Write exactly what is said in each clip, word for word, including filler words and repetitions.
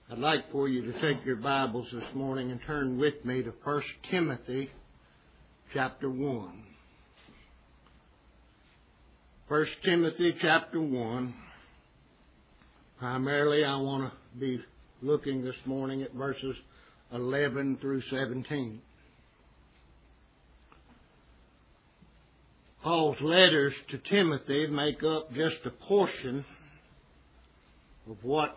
I'd like for you to take your Bibles this morning and turn with me to First Timothy chapter one. First Timothy chapter one. Primarily I want to be looking this morning at verses eleven through seventeen. Paul's letters to Timothy make up just a portion of what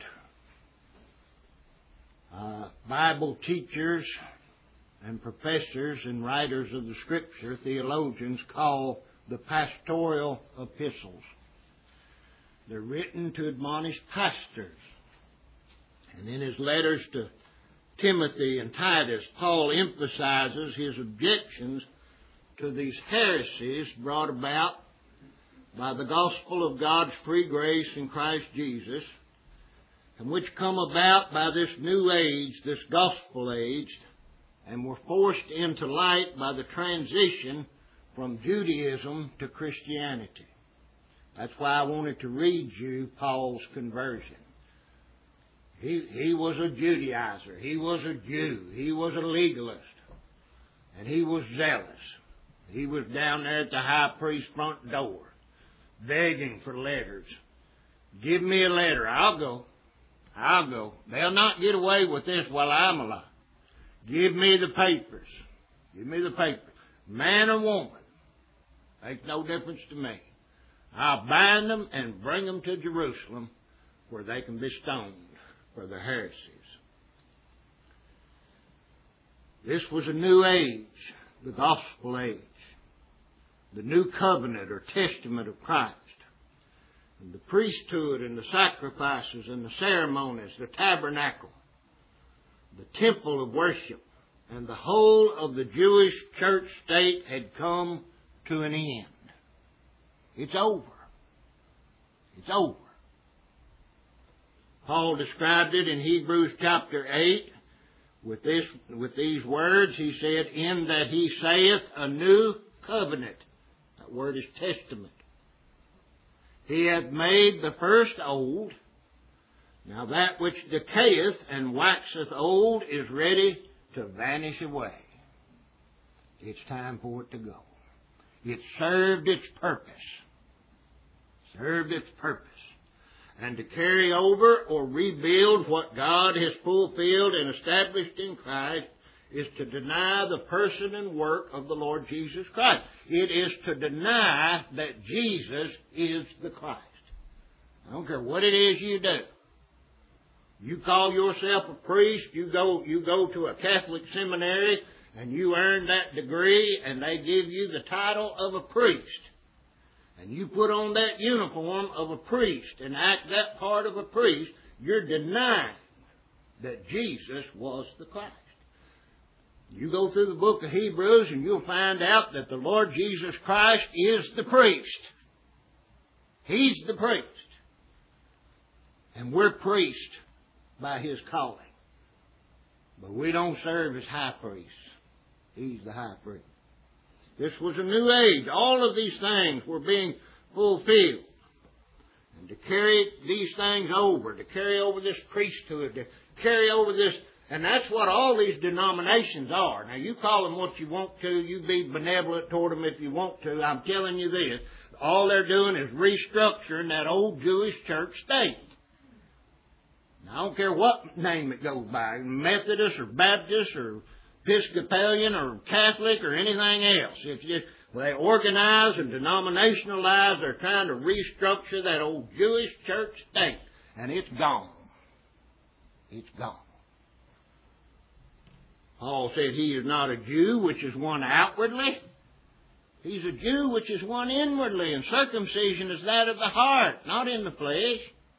Uh, Bible teachers and professors and writers of the Scripture, theologians, call the pastoral epistles. They're written to admonish pastors. And in his letters to Timothy and Titus, Paul emphasizes his objections to these heresies brought about by the gospel of God's free grace in Christ Jesus, and which come about by this new age, this gospel age, and were forced into light by the transition from Judaism to Christianity. That's why I wanted to read you Paul's conversion. He, he was a Judaizer. He was a Jew. He was a legalist. And he was zealous. He was down there at the high priest's front door, begging for letters. Give me a letter. I'll go. I'll go. They'll not get away with this while I'm alive. Give me the papers. Give me the papers. Man or woman. Makes no difference to me. I'll bind them and bring them to Jerusalem where they can be stoned for their heresies. This was a new age, the gospel age. The new covenant or testament of Christ. And the priesthood and the sacrifices and the ceremonies, the tabernacle, the temple of worship, and the whole of the Jewish church state had come to an end. It's over. It's over. Paul described it in Hebrews chapter eight with this, with these words. He said, "In that he saith a new covenant." That word is testament. "He hath made the first old. Now that which decayeth and waxeth old is ready to vanish away." It's time for it to go. It served its purpose. Served its purpose. And to carry over or rebuild what God has fulfilled and established in Christ is to deny the person and work of the Lord Jesus Christ. It is to deny that Jesus is the Christ. I don't care what it is you do. You call yourself a priest, you go, you go to a Catholic seminary, and you earn that degree, and they give you the title of a priest. And you put on that uniform of a priest and act that part of a priest, you're denying that Jesus was the Christ. You go through the book of Hebrews and you'll find out that the Lord Jesus Christ is the priest. He's the priest. And we're priests by His calling. But we don't serve as high priests. He's the high priest. This was a new age. All of these things were being fulfilled. And to carry these things over, to carry over this priesthood, to carry over this. And that's what all these denominations are. Now, you call them what you want to. You be benevolent toward them if you want to. I'm telling you this. All they're doing is restructuring that old Jewish church state. Now, I don't care what name it goes by. Methodist or Baptist or Episcopalian or Catholic or anything else. If you, they organize and denominationalize, they're trying to restructure that old Jewish church state. And it's gone. It's gone. Paul said he is not a Jew, which is one outwardly. He's a Jew, which is one inwardly. And circumcision is that of the heart, not in the flesh.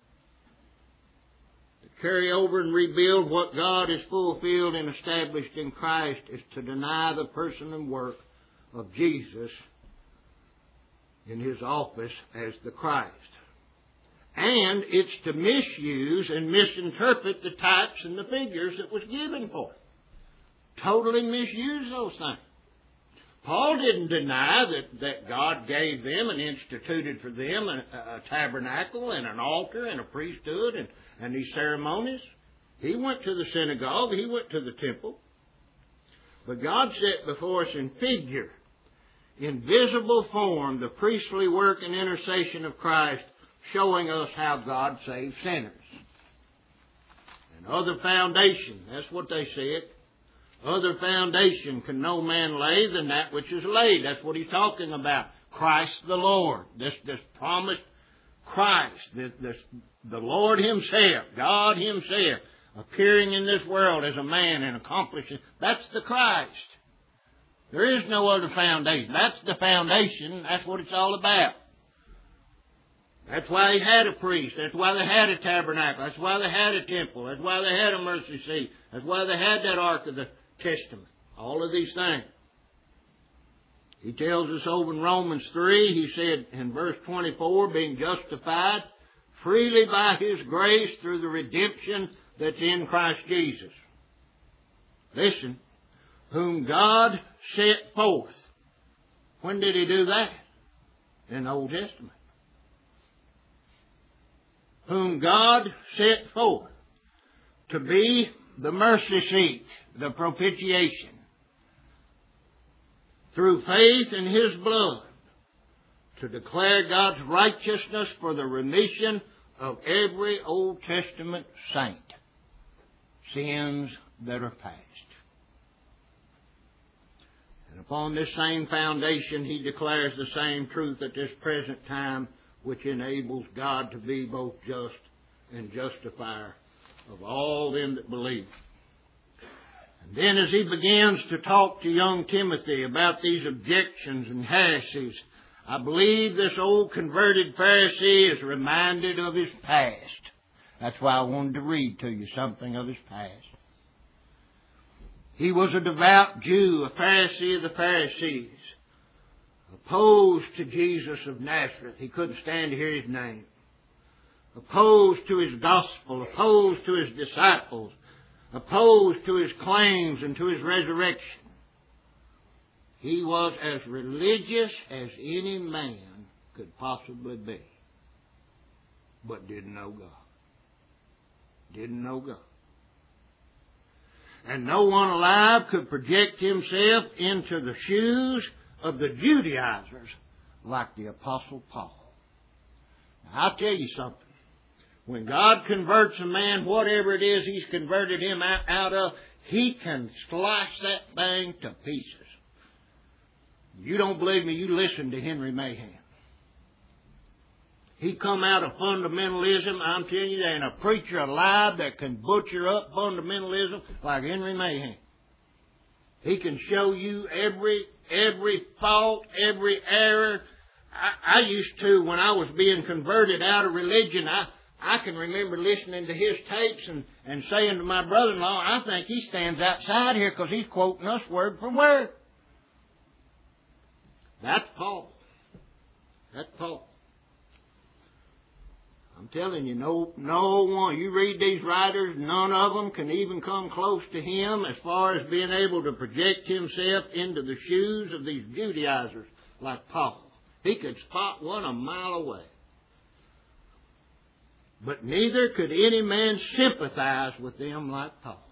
To carry over and rebuild what God has fulfilled and established in Christ is to deny the person and work of Jesus in His office as the Christ. And it's to misuse and misinterpret the types and the figures that was given for it. Totally misuse those things. Paul didn't deny that, that God gave them and instituted for them a, a tabernacle and an altar and a priesthood and, and these ceremonies. He went to the synagogue. He went to the temple. But God set before us in figure, in visible form, the priestly work and intercession of Christ, showing us how God saves sinners. And other foundation, that's what they said. Other foundation can no man lay than that which is laid. That's what he's talking about. Christ the Lord. This, this promised Christ, this, this, the Lord Himself, God Himself, appearing in this world as a man and accomplishing. That's the Christ. There is no other foundation. That's the foundation. That's what it's all about. That's why He had a priest. That's why they had a tabernacle. That's why they had a temple. That's why they had a mercy seat. That's why they had that Ark of the Testament. All of these things. He tells us over in Romans three, he said in verse twenty-four, being justified freely by His grace through the redemption that's in Christ Jesus. Listen, whom God set forth. When did He do that? In the Old Testament. Whom God set forth to be the mercy seat, the propitiation, through faith in His blood, to declare God's righteousness for the remission of every Old Testament saint, sins that are past. And upon this same foundation, He declares the same truth at this present time, which enables God to be both just and justifier of all them that believe. And then as he begins to talk to young Timothy about these objections and heresies, I believe this old converted Pharisee is reminded of his past. That's why I wanted to read to you something of his past. He was a devout Jew, a Pharisee of the Pharisees, opposed to Jesus of Nazareth. He couldn't stand to hear His name. Opposed to His gospel, opposed to His disciples, opposed to His claims and to His resurrection. He was as religious as any man could possibly be, but didn't know God. Didn't know God. And no one alive could project himself into the shoes of the Judaizers like the Apostle Paul. Now, I'll tell you something. When God converts a man, whatever it is He's converted him out, out of, He can slice that thing to pieces. You don't believe me, you listen to Henry Mahan. He come out of fundamentalism. I'm telling you, there ain't a preacher alive that can butcher up fundamentalism like Henry Mahan. He can show you every every fault, every error. I, I used to, when I was being converted out of religion, I I can remember listening to his tapes and, and saying to my brother-in-law, I think he stands outside here because he's quoting us word for word. That's Paul. That's Paul. I'm telling you, no, no one, you read these writers, none of them can even come close to him as far as being able to project himself into the shoes of these Judaizers like Paul. He could spot one a mile away. But neither could any man sympathize with them like Paul.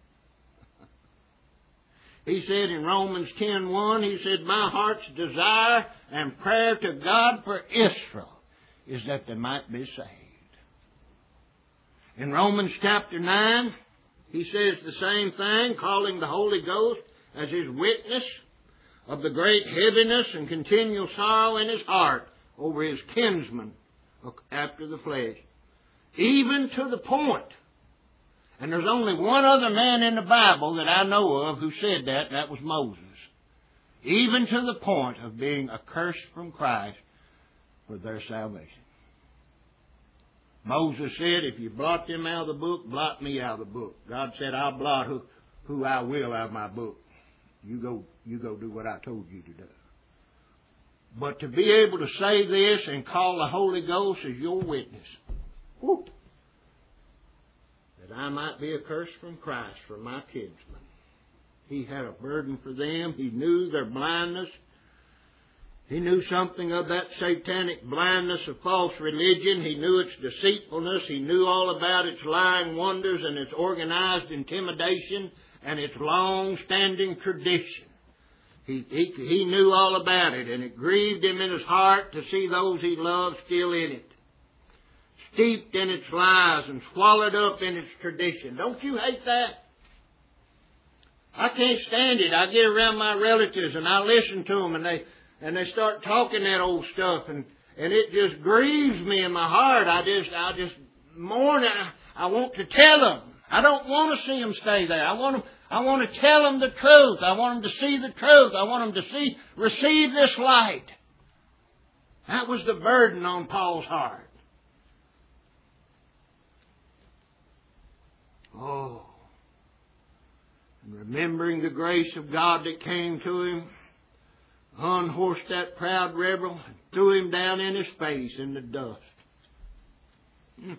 He said in Romans ten one, he said, my heart's desire and prayer to God for Israel is that they might be saved. In Romans chapter nine, he says the same thing, calling the Holy Ghost as his witness of the great heaviness and continual sorrow in his heart over his kinsmen after the flesh. Even to the point, and there's only one other man in the Bible that I know of who said that, and that was Moses. Even to the point of being accursed from Christ for their salvation. Moses said, if you blot them out of the book, blot me out of the book. God said, I'll blot who, who I will out of my book. You go, you go do what I told you to do. But to be able to say this and call the Holy Ghost as your witness, whew, that I might be accursed from Christ for my kinsmen. He had a burden for them. He knew their blindness. He knew something of that satanic blindness of false religion. He knew its deceitfulness. He knew all about its lying wonders and its organized intimidation and its long-standing tradition. He, he, he knew all about it, and it grieved him in his heart to see those he loved still in it, steeped in its lies and swallowed up in its tradition. Don't you hate that? I can't stand it. I get around my relatives and I listen to them, and they and they start talking that old stuff, and, and it just grieves me in my heart. I just I just mourn. I, I want to tell them. I don't want to see them stay there. I want them. I want to tell them the truth. I want them to see the truth. I want them to see receive this light. That was the burden on Paul's heart. Oh. And remembering the grace of God that came to him, unhorsed that proud rebel and threw him down in his face in the dust. Hmm.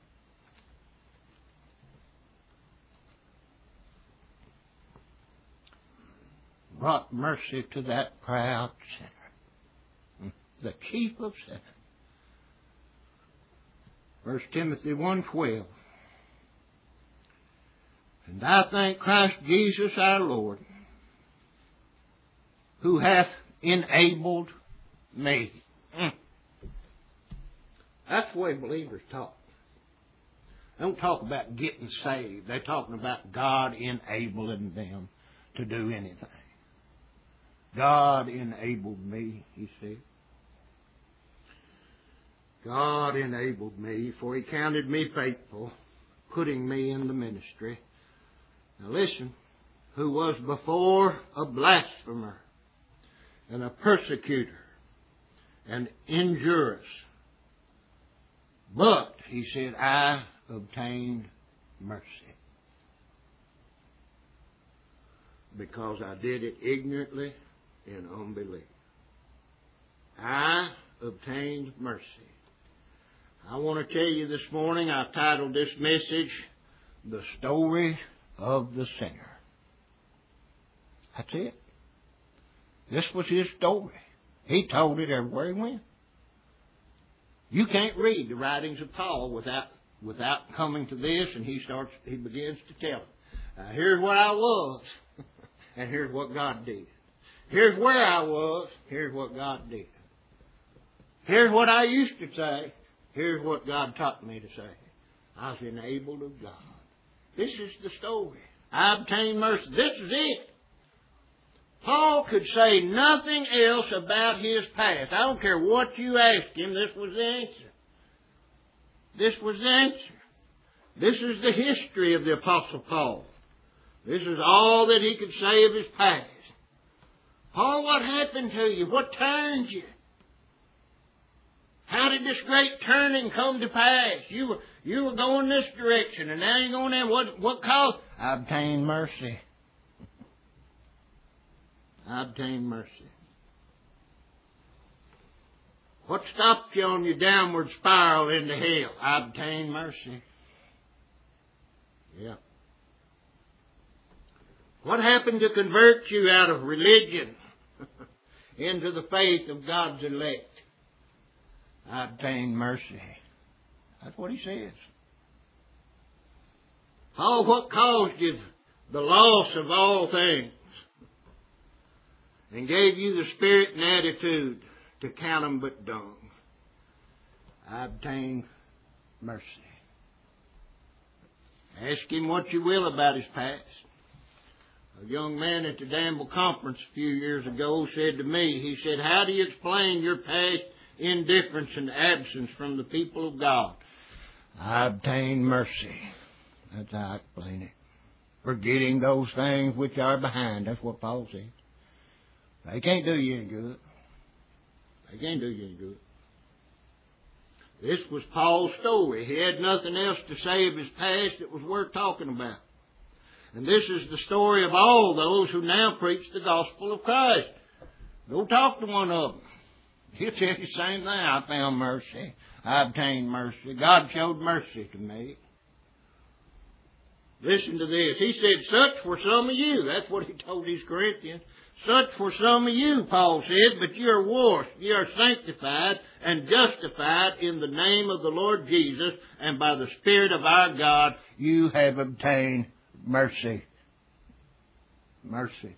Brought mercy to that proud sinner, the chief of sinners. First Timothy one twelve. And I thank Christ Jesus our Lord, who hath enabled me. Mm. That's the way believers talk. They don't talk about getting saved. They're talking about God enabling them to do anything. God enabled me, he said. God enabled me, for he counted me faithful, putting me in the ministry. Now listen, who was before a blasphemer and a persecutor and injurious. But, he said, I obtained mercy, because I did it ignorantly in unbelief. I obtained mercy. I want to tell you this morning, I've titled this message, The Story of the Sinner. That's it. This was his story. He told it everywhere he went. You can't read the writings of Paul without without coming to this, and he starts. He begins to tell it. Now, here's what I was, and here's what God did. Here's where I was. Here's what God did. Here's what I used to say. Here's what God taught me to say. I was enabled of God. This is the story. I obtained mercy. This is it. Paul could say nothing else about his past. I don't care what you asked him. This was the answer. This was the answer. This is the history of the Apostle Paul. This is all that he could say of his past. Paul, what happened to you? What turned you? How did this great turning come to pass? You were, you were going this direction, and now you're going there. What, what caused? I obtained mercy. I obtained mercy. What stopped you on your downward spiral into hell? I obtained mercy. Yeah. What happened to convert you out of religion into the faith of God's elect? I obtained mercy. That's what he says. Oh, what caused you the loss of all things and gave you the spirit and attitude to count them but dung? I obtained mercy. Ask him what you will about his past. A young man at the Danville conference a few years ago said to me, he said, how do you explain your past indifference and absence from the people of God? I obtained mercy. That's how I explain it. Forgetting those things which are behind. That's what Paul said. They can't do you any good. They can't do you any good. This was Paul's story. He had nothing else to say of his past that was worth talking about. And this is the story of all those who now preach the gospel of Christ. Go talk to one of them. He'll tell you the same thing. I found mercy. I obtained mercy. God showed mercy to me. Listen to this. He said, such were some of you. That's what he told these Corinthians. Such were some of you, Paul said, but you are washed, you are sanctified and justified in the name of the Lord Jesus, and by the Spirit of our God you have obtained mercy. Mercy.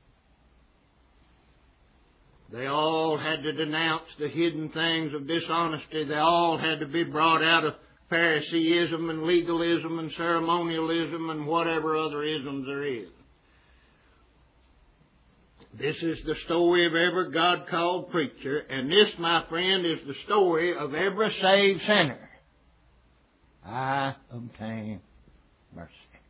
They all had to denounce the hidden things of dishonesty. They all had to be brought out of Phariseeism and legalism and ceremonialism and whatever other isms there is. This is the story of every God-called preacher, and this, my friend, is the story of every saved sinner. I obtain mercy.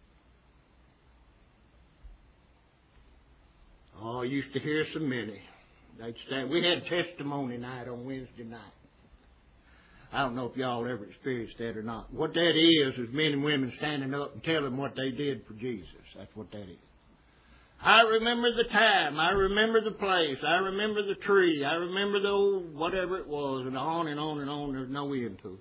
Oh, I used to hear so many. They'd stand. We had testimony night on Wednesday night. I don't know if y'all ever experienced that or not. What that is, is men and women standing up and telling what they did for Jesus. That's what that is. I remember the time. I remember the place. I remember the tree. I remember the old whatever it was, and on and on and on. There's no end to it.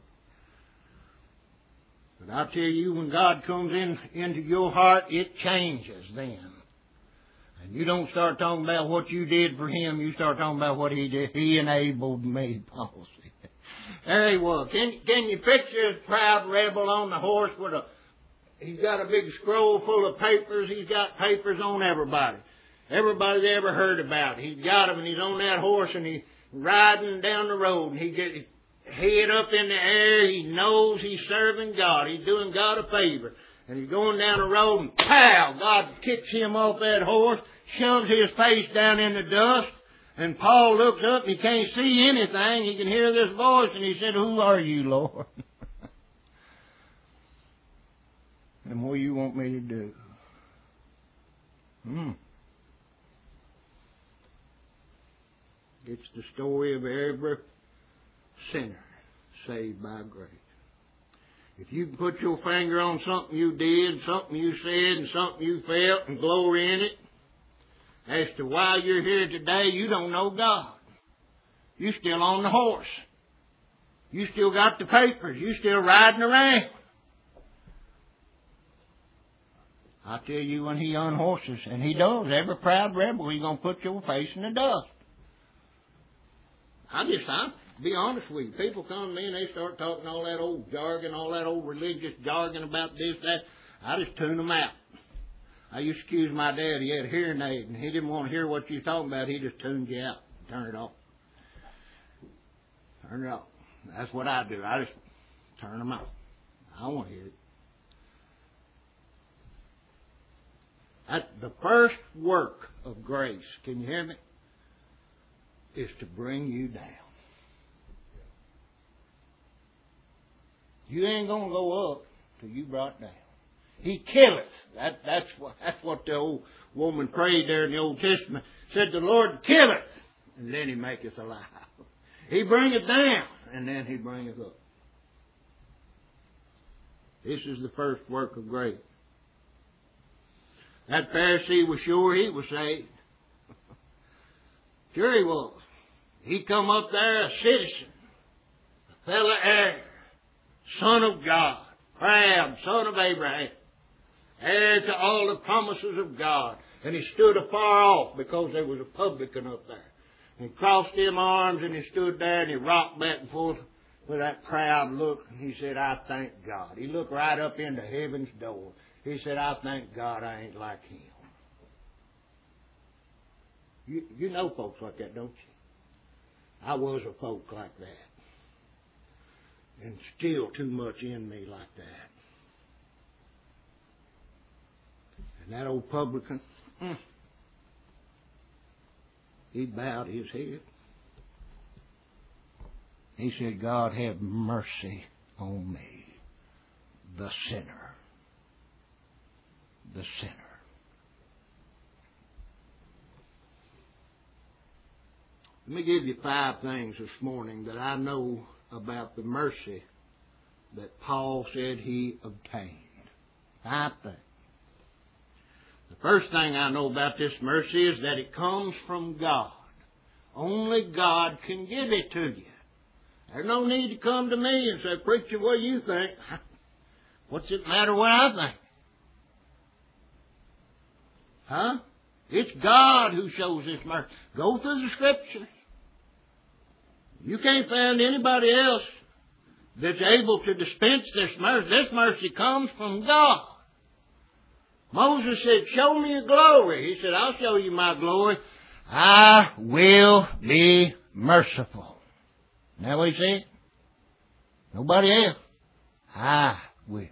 But I'll tell you, when God comes in into your heart, it changes then. And you don't start talking about what you did for Him. You start talking about what He did. He enabled me, Paul said. There he was. Can, can you picture this proud rebel on the horse with a... He's got a big scroll full of papers. He's got papers on everybody. Everybody they ever heard about. He's got them, and he's on that horse, and he's riding down the road. And he gets his head up in the air. He knows he's serving God. He's doing God a favor. And he's going down the road, and pow! God kicks him off that horse, shoves his face down in the dust. And Paul looks up, and he can't see anything. He can hear this voice, and he said, "Who are you, Lord? And what do you want me to do?" Hmm. It's the story of every sinner saved by grace. If you can put your finger on something you did, something you said, and something you felt, and glory in it, as to why you're here today, you don't know God. You're still on the horse. You still got the papers. You still riding around. I tell you, when He unhorses, and He does, every proud rebel, He's going to put your face in the dust. I just, I'll be honest with you. People come to me and they start talking all that old jargon, all that old religious jargon about this, that. I just tune them out. I used to accuse my dad. He had a hearing aid, and he didn't want to hear what you were talking about. He just tuned you out. Turn it off. Turn it off. That's what I do. I just turn them off. I don't want to hear it. That, the first work of grace, can you hear me, is to bring you down. You ain't going to go up till you brought down. He killeth. That, that's, what, that's what the old woman prayed there in the Old Testament. Said, the Lord killeth, and then He maketh alive. He bringeth down, and then He bringeth up. This is the first work of grace. That Pharisee was sure he was saved. Sure he was. He come up there a citizen, a fellow heir, son of God, proud, son of Abraham, heir to all the promises of God. And he stood afar off because there was a publican up there. And he crossed them arms and he stood there and he rocked back and forth with that proud look. And he said, I thank God. He looked right up into heaven's door. He said, I thank God I ain't like him. You, you know folks like that, don't you? I was a folk like that. And still too much in me like that. And that old publican, mm, he bowed his head. He said, God have mercy on me, the sinner. The sinner. Let me give you five things this morning that I know about the mercy that Paul said he obtained. Five things. The first thing I know about this mercy is that it comes from God. Only God can give it to you. There's no need to come to me and say, preacher, what do you think? What's it matter what I think? Huh? It's God who shows this mercy. Go through the Scriptures. You can't find anybody else that's able to dispense this mercy. This mercy comes from God. Moses said, show me your glory. He said, I'll show you my glory. I will be merciful. Isn't that what he said? Nobody else. I will.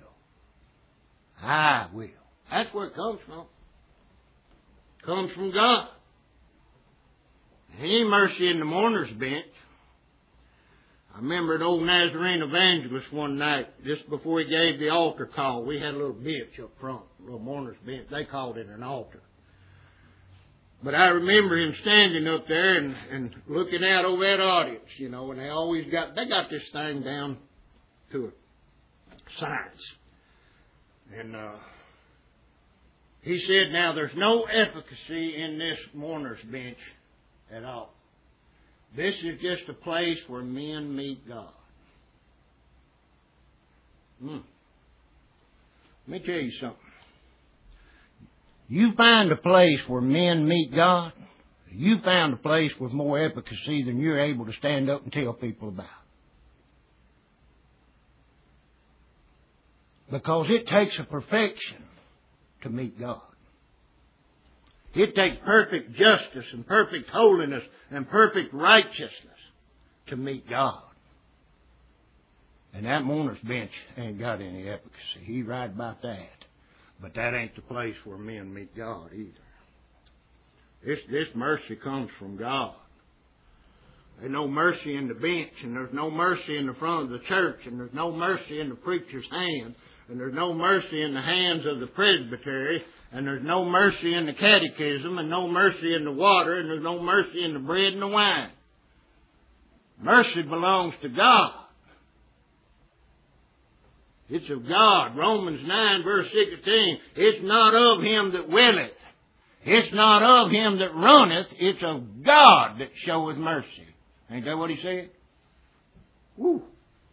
I will. That's where it comes from. It comes from God. There ain't mercy in the mourner's bench. I remember an old Nazarene evangelist one night, just before he gave the altar call. We had a little bench up front, a little mourner's bench. They called it an altar. But I remember him standing up there and, and looking out over that audience, you know, and they always got, they got this thing down to a science. And uh, he said, now there's no efficacy in this mourner's bench at all. This is just a place where men meet God. Hmm. Let me tell you something. You find a place where men meet God, you found a place with more efficacy than you're able to stand up and tell people about. Because it takes a perfection to meet God. It takes perfect justice and perfect holiness and perfect righteousness to meet God. And that mourner's bench ain't got any efficacy. He's right about that. But that ain't the place where men meet God either. This, this mercy comes from God. There's no mercy in the bench, and there's no mercy in the front of the church, and there's no mercy in the preacher's hand, and there's no mercy in the hands of the presbytery, and there's no mercy in the catechism, and no mercy in the water, and there's no mercy in the bread and the wine. Mercy belongs to God. It's of God. Romans nine verse sixteen. It's not of him that willeth. It's not of him that runneth. It's of God that showeth mercy. Ain't that what he said? Woo.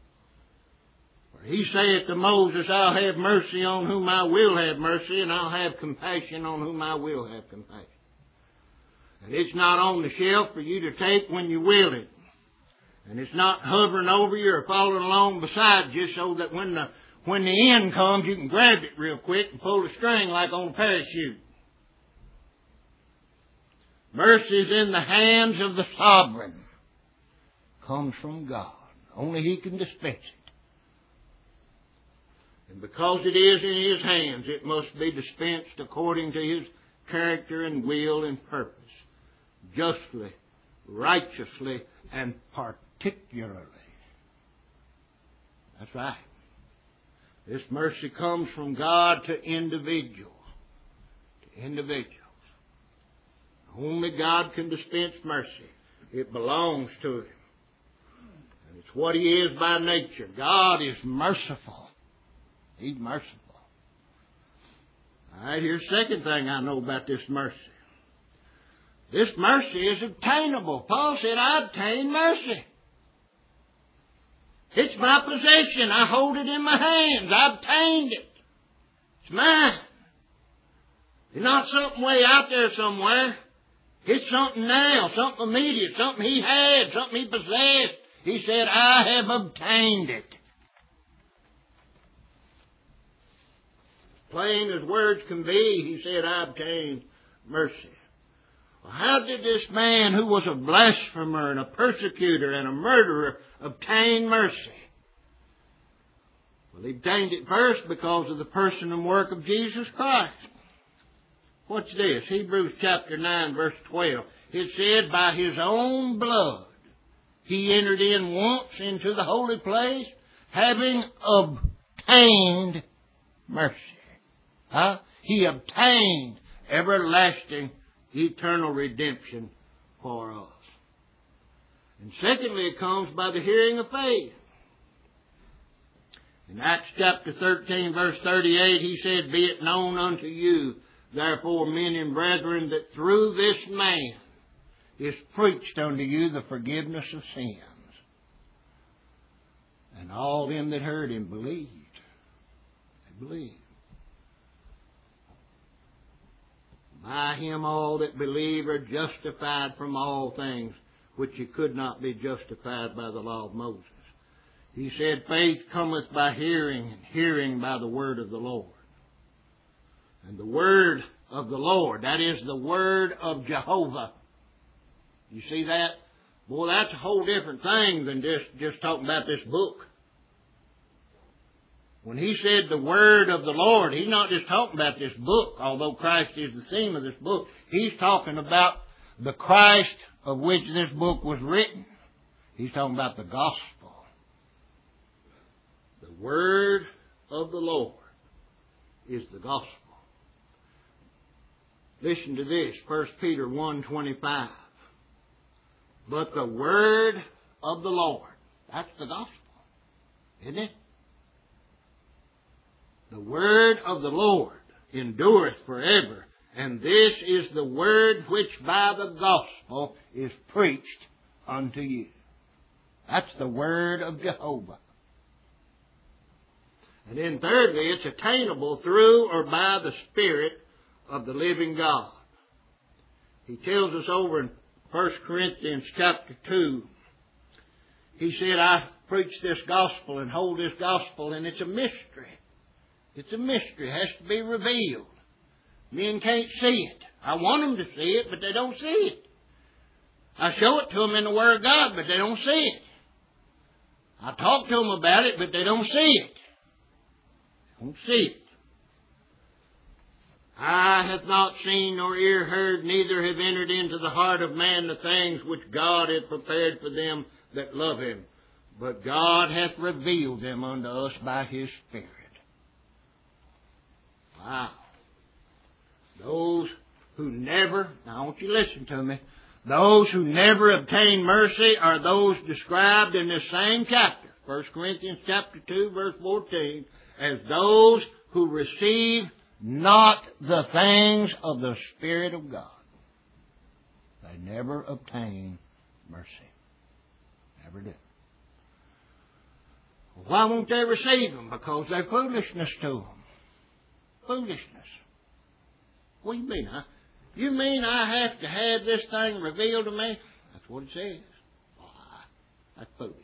He saith to Moses, I'll have mercy on whom I will have mercy, and I'll have compassion on whom I will have compassion. And it's not on the shelf for you to take when you will it. And it's not hovering over you or falling along beside you so that when the when the end comes, you can grab it real quick and pull the string like on a parachute. Mercy is in the hands of the sovereign. Comes from God. Only He can dispense it. And because it is in His hands, it must be dispensed according to His character and will and purpose. Justly, righteously, and particularly. That's right. This mercy comes from God to individuals. To individuals. Only God can dispense mercy. It belongs to Him. And it's what He is by nature. God is merciful. He's merciful. All right, here's the second thing I know about this mercy. This mercy is obtainable. Paul said, I obtain mercy. It's my possession. I hold it in my hands. I obtained it. It's mine. It's not something way out there somewhere. It's something now, something immediate, something he had, something he possessed. He said, I have obtained it. Plain as words can be, he said, I obtained mercy. Well, how did this man who was a blasphemer and a persecutor and a murderer obtain mercy? Well, he obtained it first because of the person and work of Jesus Christ. What's this? Hebrews chapter nine, verse twelve. It said, by His own blood He entered in once into the holy place, having obtained mercy. Huh? He obtained everlasting, eternal redemption for us. And secondly, it comes by the hearing of faith. In Acts chapter thirteen, verse thirty-eight, he said, be it known unto you, therefore, men and brethren, that through this man is preached unto you the forgiveness of sins. And all them that heard him believed. They believed. By him all that believe are justified from all things which you could not be justified by the law of Moses. He said, faith cometh by hearing, and hearing by the word of the Lord. And the word of the Lord, that is the word of Jehovah. You see that? Boy, that's a whole different thing than just, just talking about this book. When he said the word of the Lord, he's not just talking about this book, although Christ is the theme of this book. He's talking about the Christ of which this book was written. He's talking about the gospel. The word of the Lord is the gospel. Listen to this, First Peter one twenty-five. But the word of the Lord, that's the gospel, isn't it? The word of the Lord endureth forever, and this is the word which by the gospel is preached unto you. That's the word of Jehovah. And then thirdly, it's attainable through or by the Spirit of the living God. He tells us over in First Corinthians chapter two, he said, I preach this gospel and hold this gospel, and it's a mystery. It's a mystery. It has to be revealed. Men can't see it. I want them to see it, but they don't see it. I show it to them in the Word of God, but they don't see it. I talk to them about it, but they don't see it. They don't see it. Eye hath not seen nor ear heard, neither have entered into the heart of man the things which God hath prepared for them that love him. But God hath revealed them unto us by his Spirit. Wow. Those who never, now I want you to listen to me, those who never obtain mercy are those described in this same chapter, First Corinthians chapter two, verse fourteen, as those who receive not the things of the Spirit of God. They never obtain mercy. Never do. Why won't they receive them? Because they're foolishness to them. Foolishness. What do you mean? Huh? You mean I have to have this thing revealed to me? That's what it says. Why? That's foolishness.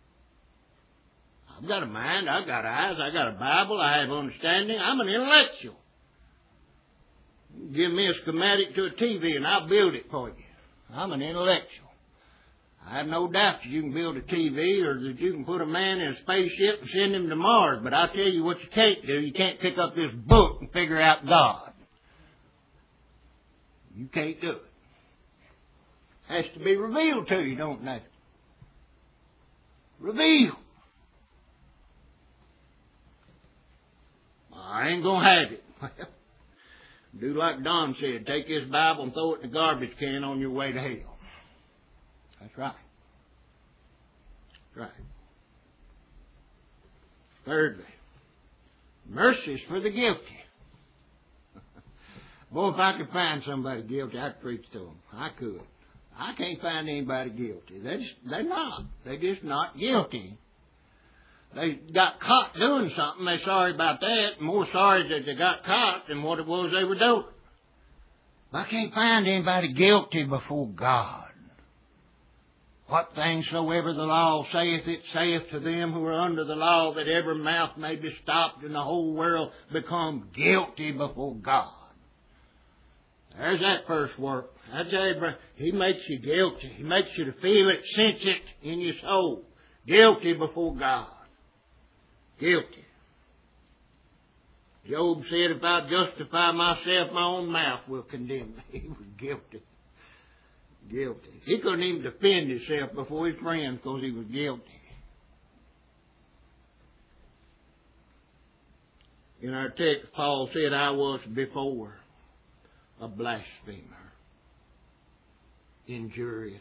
I've got a mind. I've got eyes. I've got a Bible. I have understanding. I'm an intellectual. Give me a schematic to a T V and I'll build it for you. I'm an intellectual. I have no doubt that you can build a T V or that you can put a man in a spaceship and send him to Mars. But I'll tell you what you can't do. You can't pick up this book and figure out God. You can't do it. Has to be revealed to you, don't it? Revealed. I ain't going to have it. Do like Don said, take this Bible and throw it in the garbage can on your way to hell. That's right. That's right. Thirdly, mercy is for the guilty. Boy, if I could find somebody guilty, I'd preach to them. I could. I can't find anybody guilty. They're, just, they're not. They're just not guilty. They got caught doing something. They're sorry about that. More sorry that they got caught than what it was they were doing. I can't find anybody guilty before God. What things soever the law saith, it saith to them who are under the law, that every mouth may be stopped and the whole world become guilty before God. There's that first work. I tell you, he makes you guilty. He makes you to feel it, sense it in your soul. Guilty before God. Guilty. Job said, if I justify myself, my own mouth will condemn me. He was guilty. Guilty. He couldn't even defend himself before his friends because he was guilty. In our text, Paul said, I was before a blasphemer, injurious.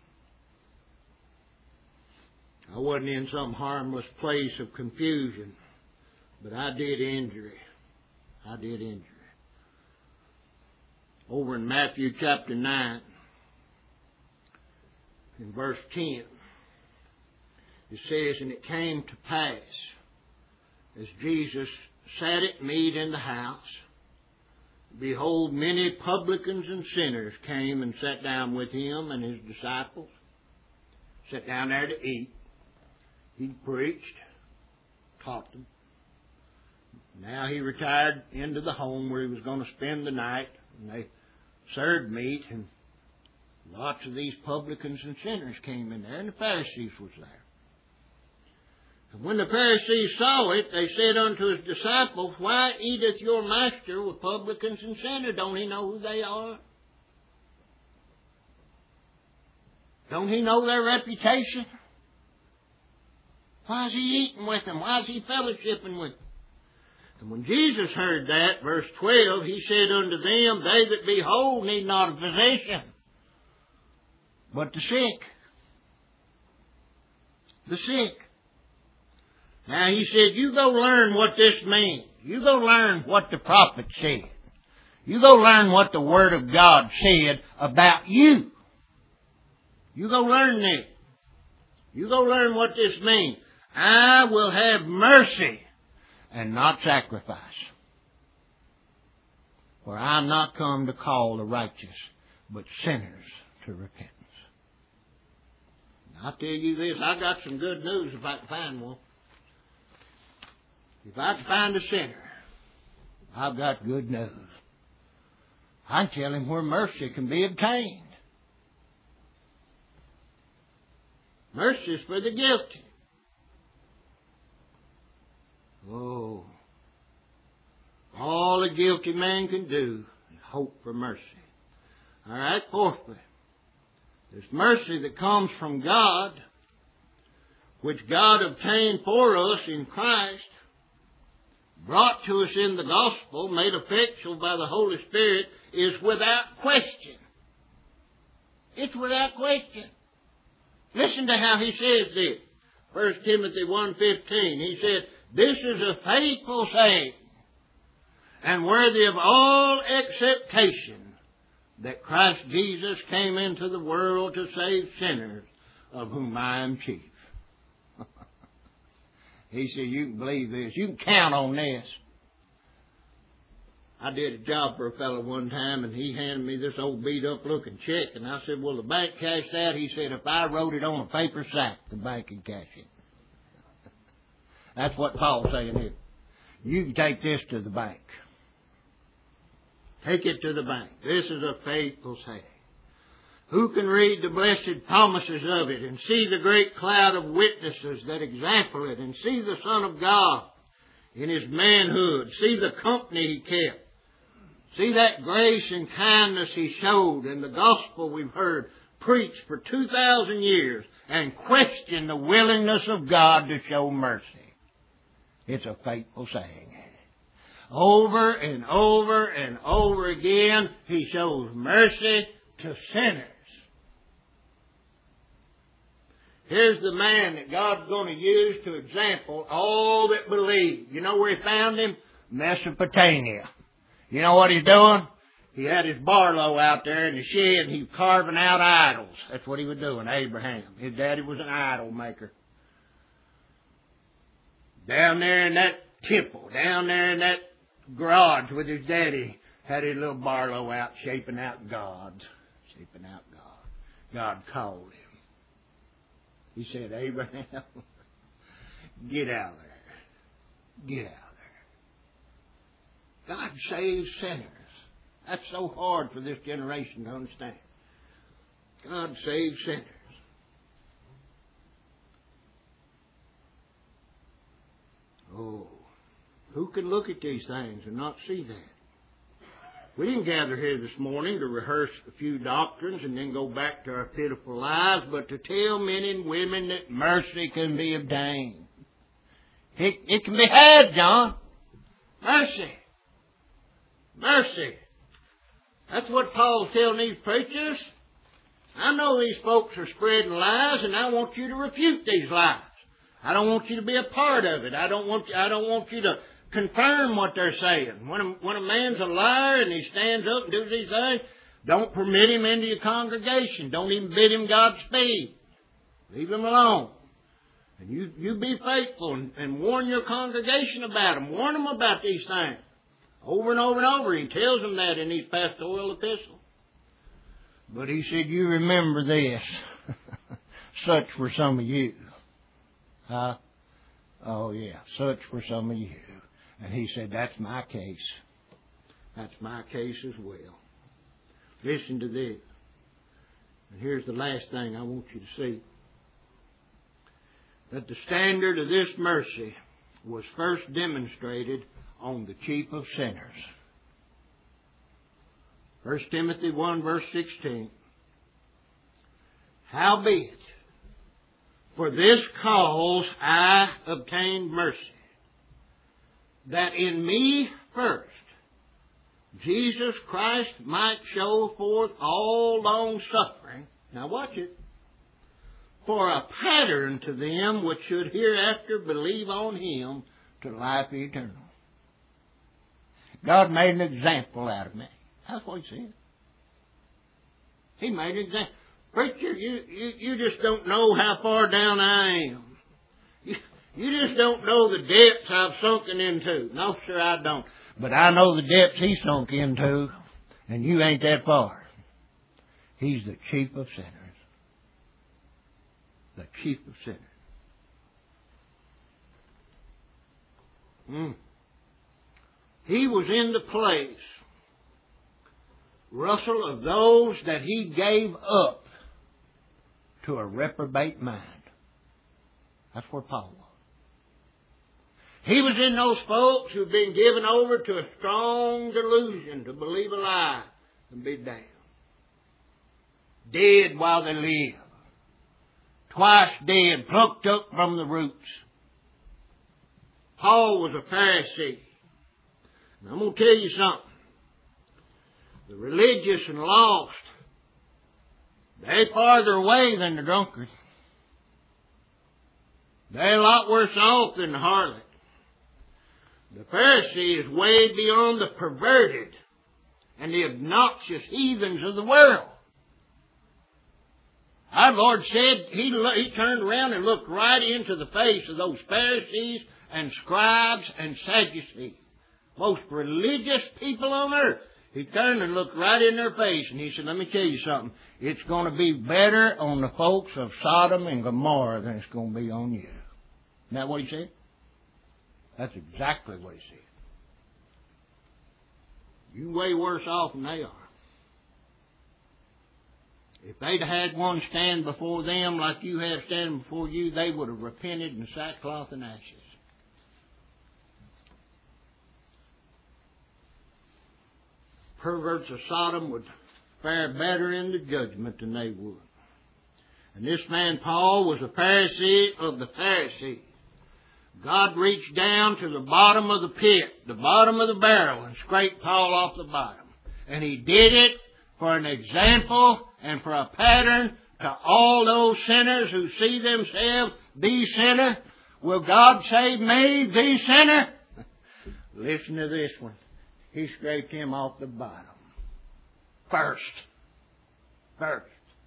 I wasn't in some harmless place of confusion, but I did injury. I did injury. Over in Matthew chapter nine, in verse ten, it says, and it came to pass, as Jesus sat at meat in the house, behold, many publicans and sinners came and sat down with him and his disciples. Sat down there to eat. He preached, taught them. Now he retired into the home where he was going to spend the night, and they served meat, and lots of these publicans and sinners came in there, and the Pharisees was there. And when the Pharisees saw it, they said unto his disciples, Why eateth your master with publicans and sinners? Don't he know who they are? Don't he know their reputation? Why is he eating with them? Why is he fellowshipping with them? And when Jesus heard that, verse twelve, he said unto them, They that be whole need not a physician, but the sick. The sick. Now he said, you go learn what this means. You go learn what the prophet said. You go learn what the Word of God said about you. You go learn this. You go learn what this means. I will have mercy and not sacrifice. For I am not come to call the righteous, but sinners to repentance. I'll tell you this, I got some good news if I can find one. If I can find a sinner, I've got good news. I can tell him where mercy can be obtained. Mercy is for the guilty. Oh, all a guilty man can do is hope for mercy. All right, fourthly, there's mercy that comes from God, which God obtained for us in Christ, brought to us in the gospel, made effectual by the Holy Spirit, is without question. It's without question. Listen to how he says this. First Timothy one fifteen. He said, This is a faithful saying, and worthy of all acceptation, that Christ Jesus came into the world to save sinners, of whom I am chief. He said, you can believe this. You can count on this. I did a job for a fellow one time, and he handed me this old beat-up looking check, and I said, will the bank cash that? He said, if I wrote it on a paper sack, the bank could cash it. That's what Paul's saying here. You can take this to the bank. Take it to the bank. This is a faithful saying. Who can read the blessed promises of it and see the great cloud of witnesses that example it, and see the Son of God in his manhood, see the company he kept, see that grace and kindness he showed in the gospel we've heard preached for two thousand years, and question the willingness of God to show mercy? It's a faithful saying. Over and over and over again, he shows mercy to sinners. Here's the man that God's going to use to example all that believe. You know where he found him? Mesopotamia. You know what he's doing? He had his Barlow out there in the shed, and he was carving out idols. That's what he was doing, Abraham. His daddy was an idol maker. Down there in that temple, down there in that garage with his daddy, had his little Barlow out, shaping out gods. Shaping out God. God called him. He said, Abraham, get out of there. Get out of there. God saves sinners. That's so hard for this generation to understand. God saves sinners. Oh, who can look at these things and not see that? We didn't gather here this morning to rehearse a few doctrines and then go back to our pitiful lives, but to tell men and women that mercy can be obtained. It, it can be had, John. Mercy. Mercy. That's what Paul's telling these preachers. I know these folks are spreading lies, and I want you to refute these lies. I don't want you to be a part of it. I don't want I don't want you to confirm what they're saying. When a, when a man's a liar and he stands up and does these things, don't permit him into your congregation. Don't even bid him Godspeed. Leave him alone. And you, you be faithful and, and warn your congregation about them. Warn them about these things. Over and over and over, he tells them that in these pastoral epistles. But he said, you remember this. Such were some of you. Huh? Oh, yeah, such were some of you. And he said, that's my case. That's my case as well. Listen to this. And here's the last thing I want you to see. That the standard of this mercy was first demonstrated on the chief of sinners. First Timothy one, verse sixteen. Howbeit, for this cause I obtained mercy, that in me first Jesus Christ might show forth all long suffering. Now watch it. For a pattern to them which should hereafter believe on Him to life eternal. God made an example out of me. That's what He said. He made an example. Preacher, you, you, you just don't know how far down I am. You, you just don't know the depths I've sunken into. No, sir, I don't. But I know the depths He sunk into, and you ain't that far. He's the chief of sinners. The chief of sinners. Mm. He was in the place, Russell, of those that He gave up to a reprobate mind. That's where Paul was. He was in those folks who've been given over to a strong delusion to believe a lie and be damned. Dead while they live. Twice dead, plucked up from the roots. Paul was a Pharisee. And I'm going to tell you something. The religious and lost, they're farther away than the drunkard. They're a lot worse off than the harlot. The Pharisee is way beyond the perverted and the obnoxious heathens of the world. Our Lord said he, he turned around and looked right into the face of those Pharisees and scribes and Sadducees, most religious people on earth. He turned and looked right in their face and he said, let me tell you something. It's going to be better on the folks of Sodom and Gomorrah than it's going to be on you. Isn't that what he said? That's exactly what he said. You're way worse off than they are. If they'd had one stand before them like you have standing before you, they would have repented in sackcloth and ashes. Perverts of Sodom would fare better in the judgment than they would. And this man Paul was a Pharisee of the Pharisees. God reached down to the bottom of the pit, the bottom of the barrel, and scraped Paul off the bottom. And he did it for an example and for a pattern to all those sinners who see themselves, the sinner. Will God save me, the sinner? Listen to this one. He scraped him off the bottom. First. First.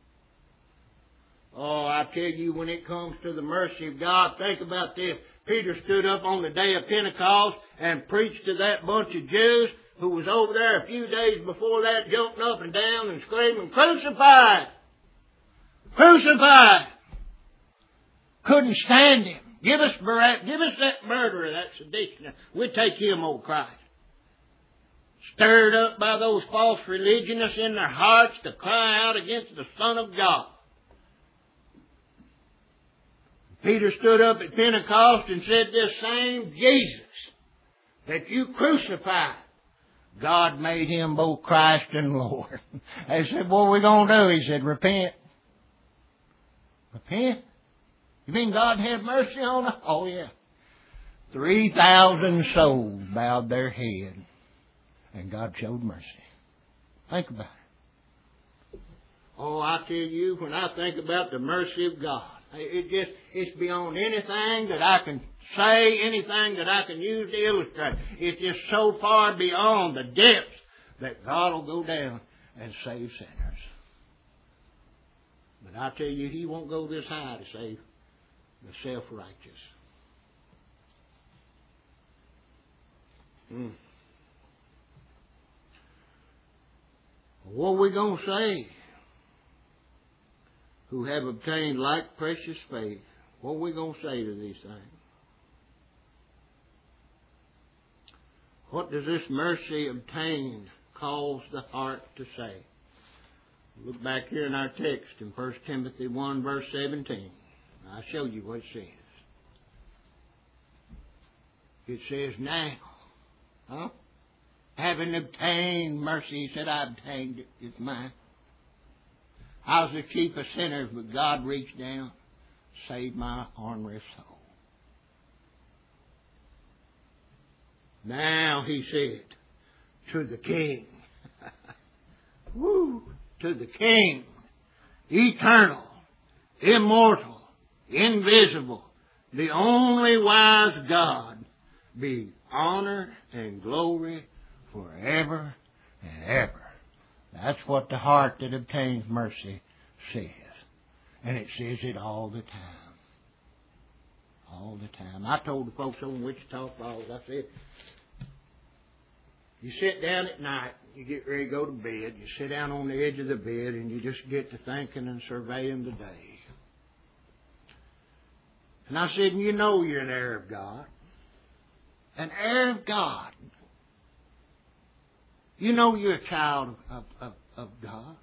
Oh, I tell you, when it comes to the mercy of God, think about this. Peter stood up on the day of Pentecost and preached to that bunch of Jews who was over there a few days before that, jumping up and down and screaming, "Crucify! Crucify!" Couldn't stand him. Give us, give us that murderer, that seditioner. We'll take him, old Christ. Stirred up by those false religionists in their hearts to cry out against the Son of God. Peter stood up at Pentecost and said, this same Jesus that you crucified, God made him both Christ and Lord. They said, what are we going to do? He said, repent. Repent? You mean God had mercy on us? Oh, yeah. Three thousand souls bowed their head, and God showed mercy. Think about it. Oh, I tell you, when I think about the mercy of God, it just, it's beyond anything that I can say, anything that I can use to illustrate. It's just so far beyond the depths that God will go down and save sinners. But I tell you, He won't go this high to save the self-righteous. Mm. What are we going to say? Who have obtained like precious faith. What are we going to say to these things? What does this mercy obtained cause the heart to say? Look back here in our text in First Timothy one, verse seventeen. I'll show you what it says. It says, now, huh? Having obtained mercy, he said, I obtained it. It's mine. I was the chief of sinners, but God reached down, saved my ornery soul. Now, he said, to the King, woo, to the King, eternal, immortal, invisible, the only wise God, be honor and glory forever and ever. That's what the heart that obtains mercy says. And it says it all the time. All the time. I told the folks on Wichita Falls, I said, you sit down at night, you get ready to go to bed, you sit down on the edge of the bed and you just get to thinking and surveying the day. And I said, you know you're an heir of God. An heir of God. You know you're a child of, of, of God.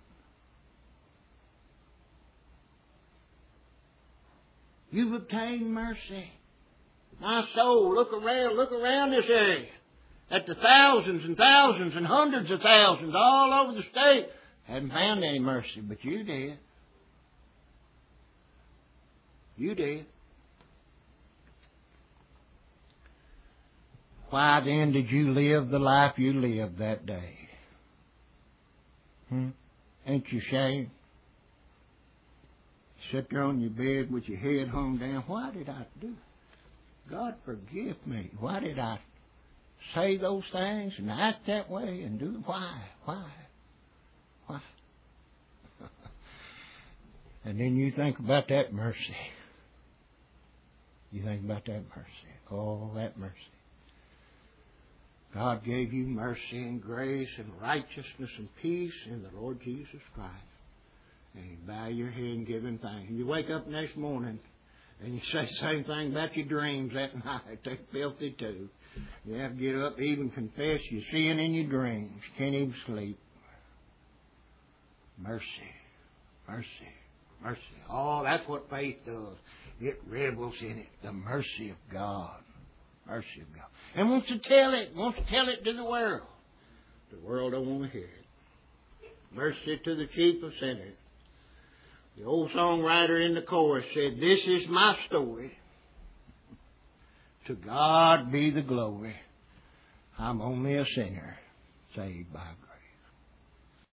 You've obtained mercy. My soul, look around, look around this area. At the thousands and thousands and hundreds of thousands all over the state. Haven't found any mercy, but you did. You did. Why then did you live the life you lived that day? Hmm? Ain't you ashamed? Sit there on your bed with your head hung down. Why did I do? God forgive me. Why did I say those things and act that way and do? Why? Why? Why? And then you think about that mercy. You think about that mercy. Oh, that mercy. God gave you mercy and grace and righteousness and peace in the Lord Jesus Christ. And you bow your head and give Him thanks. And you wake up next morning and you say the same thing about your dreams that night. They're filthy too. You have to get up, even confess you're seeing in your dreams. You can't even sleep. Mercy, mercy, mercy. Oh, that's what faith does. It revels in it. The mercy of God. Mercy of God. And wants to tell it, wants to tell it to the world. The world don't want to hear it. Mercy to the chief of sinners. The old songwriter in the chorus said, this is my story. To God be the glory. I'm only a sinner saved by grace.